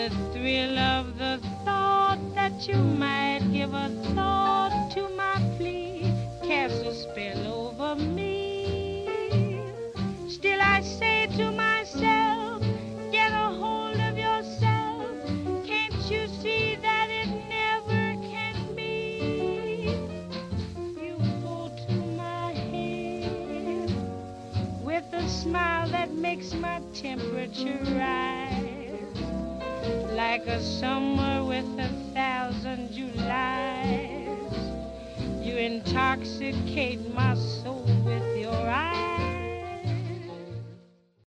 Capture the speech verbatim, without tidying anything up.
the thrill of the thought that you might give a thought to my plea casts a spell over me. Still I say to myself, get a hold of yourself. Can't you see that it never can be? You go to my head with a smile that makes my temperature rise, like a summer with a thousand Julys. You intoxicate my soul with your eyes.